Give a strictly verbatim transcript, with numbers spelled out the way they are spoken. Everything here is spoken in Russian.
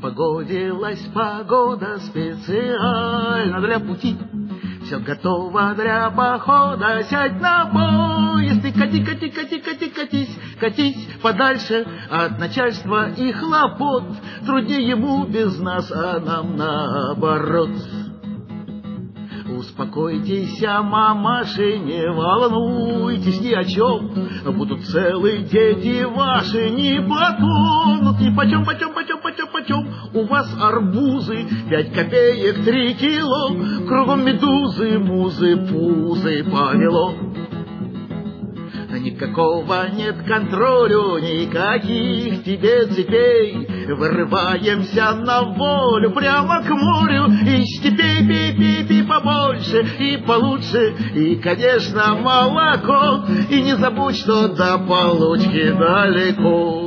Распогодилась погода специально для пути. Все готово для похода, сядь на поезд и кати, кати, кати, кати, катись, катись подальше от начальства и хлопот. Труднее ему без нас, а нам наоборот. Успокойтесь, мамаши, не волнуйтесь ни о чем. Будут целые дети ваши, не потонут ни почем, почем, почем, почем, почем. У вас арбузы, пять копеек, три кило. Кругом медузы, музы, пузы повело. Никакого нет контролю, никаких тебе цепей. Вырываемся на волю прямо к морю. И степей пей-пей-пей побольше и получше. И, конечно, молоко. И не забудь, что до получки далеко.